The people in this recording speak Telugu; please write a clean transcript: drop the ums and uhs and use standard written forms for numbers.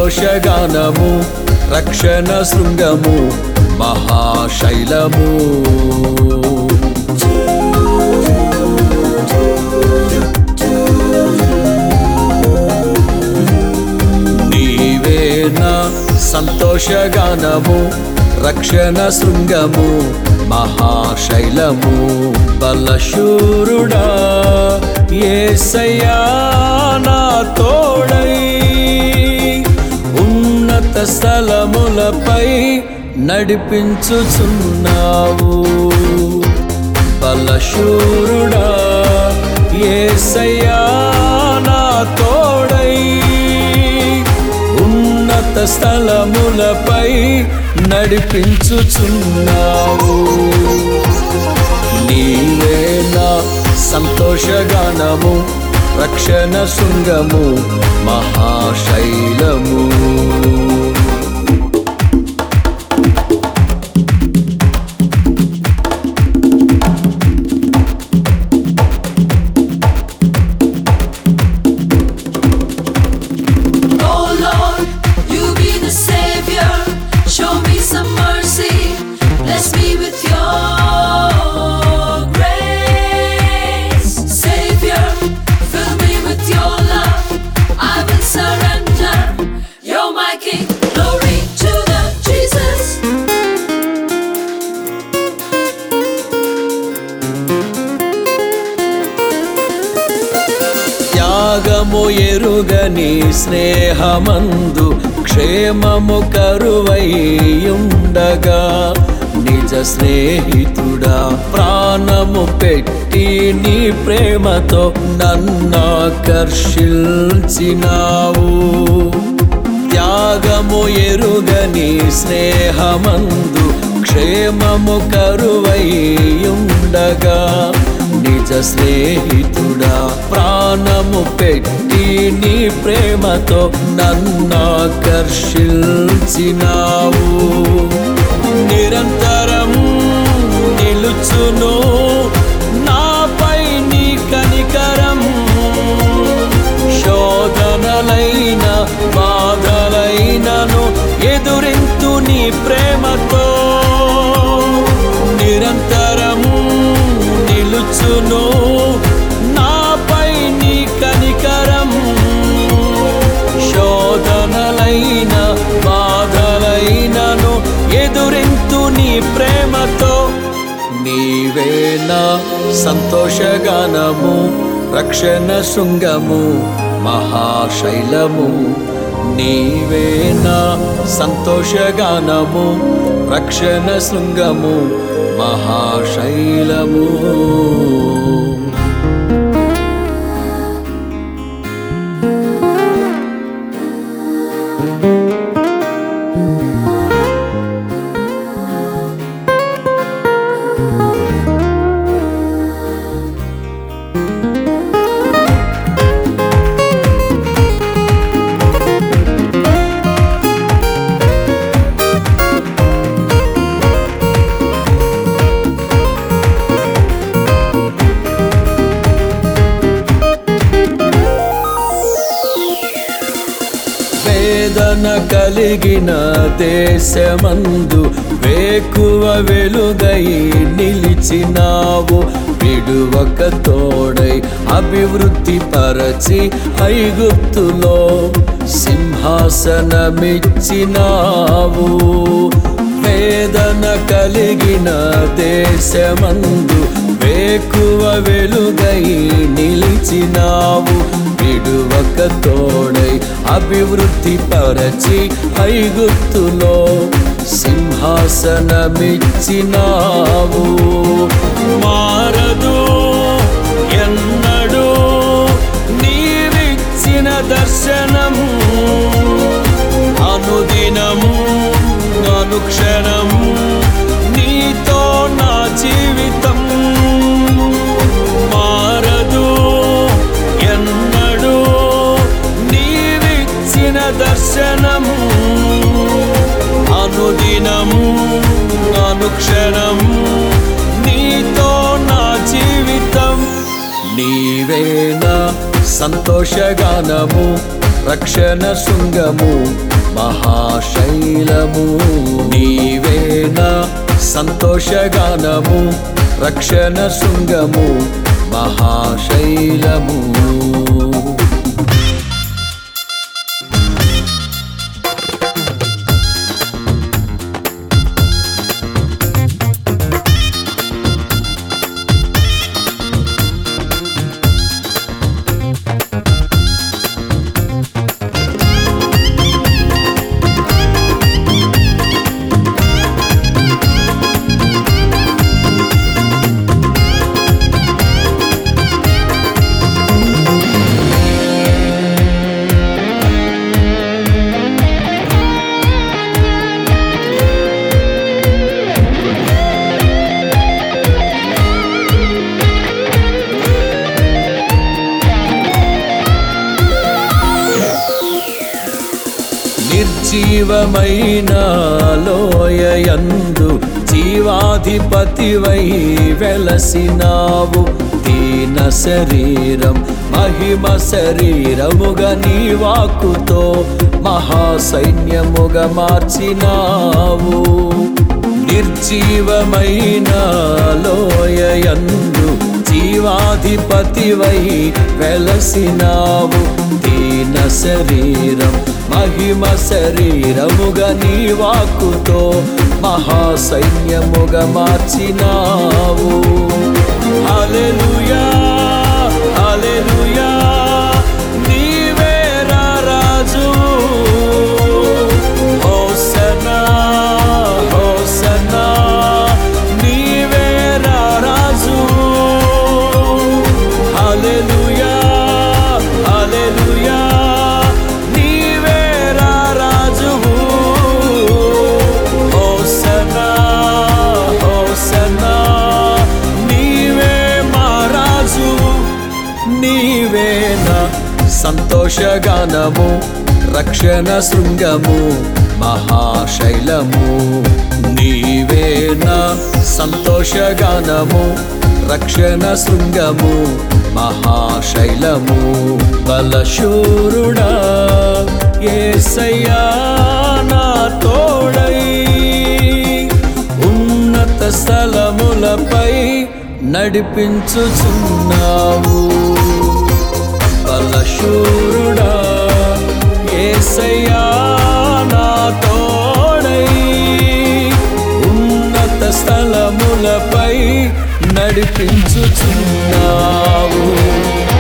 సంతోషగానము రక్షణ శృంగము మహాశైలము నీవే నా సంతోషగానము రక్షణ శృంగము మహాశైలము బలశూరుడా యేసయ్యా నా తోడై ఉన్నత స్థలములపై నడిపించుచున్నావు బలశూరుడా యేసయ్యా నా తోడై ఉన్నత స్థలములపై నడిపించుచున్నావు నీవే నా సంతోషగానము రక్షణ శృంగము మహాశైలము త్యాగము ఎరుగని స్నేహమందు క్షేమము కరువైయుండగా నిజ స్నేహితుడా ప్రాణము పెట్టి నీ ప్రేమతో నన్నాకర్షించినావు త్యాగము ఎరుగని స్నేహమందు క్షేమము కరువైయుండగా నిజ స్నేహితుడా ప్రాణము పెట్టి నీ ప్రేమతో నన్నాకర్షించినావు నిరంతరం నిలుచును నాపై నీ కనికరం శోధనలైన బాధలైనను ఎదురింతు నీ ప్రేమతో నిరంతరం నిలుచును నాపై నీ కనికరం శోధనలైన బాధలైనను ఎదురింతు నీ ప్రేమతో నీవే నా సంతోషగానము రక్షణ శృంగము మహాశైలము నీవే నా సంతోషగానము రక్షణ శృంగము మహాశైలము వేదన కలిగిన దేశమందు వేకువ వెలుగై నిలిచినావు విడువక తోడై అభివృద్ధి పరచి ఐగుప్తులో సింహాసనమిచ్చినావు వేదన కలిగిన దేశమందు వేకువ వెలుగై నిలిచినావు విడువక తోడై అభివృద్ధి పరచి ఐగుప్తులో సింహాసనమిచ్చినావు మారదు ఎన్నడూ నీవిచ్చిన దర్శనం అనుదినము అనుక్షణం నీతో నా జీవితం మారదు ఎన్నడూ నీవిచ్చిన దర్శనం అనుదినము అనుక్షణం నీతో నా జీవితం నీవే నా సంతోషగానము రక్షణ శృంగము మహాశైలము. నీవే నా సంతోషగానము, రక్షణ శృంగము, మహాశైలము. నిర్జీవమైన లోయయందు జీవాధిపతివై వెలసినావు. దీన శరీరం మహిమ శరీరముగా నీ వాక్కుతో మహాసైన్యముగా మార్చినావు. నిర్జీవమైన లోయయందు జీవాధిపతివై వెలసినావు. దీన శరీరం మహిమ శరీరముగా నీ వాక్కుతో మహాసైన్యముగా మార్చినావు. హల్లెలూయా హల్లెలూయా, నీవే రాజు. హోసన్నా హోసన్నా, నీవే రాజు. హల్లెలూయా హల్లెలూయా, నీవే రాజువు. హోసన్నా హోసన్నా, నీవే మా రాజు. నీవే నా సంతోషగానము, రక్షణ శృంగము, మహాశైలము. నీవే నా సంతోషగానము, రక్షణ శృంగము, మహాశైలము. బలశూరుడా యేసయ్యా నా తోడై, ఉన్నత స్థలములపై నడిపించుచున్నావు. బలశూరుడా యేసయ్యా నా తోడై, ఉన్నత స్థలములపై నడిపించుచున్నావు.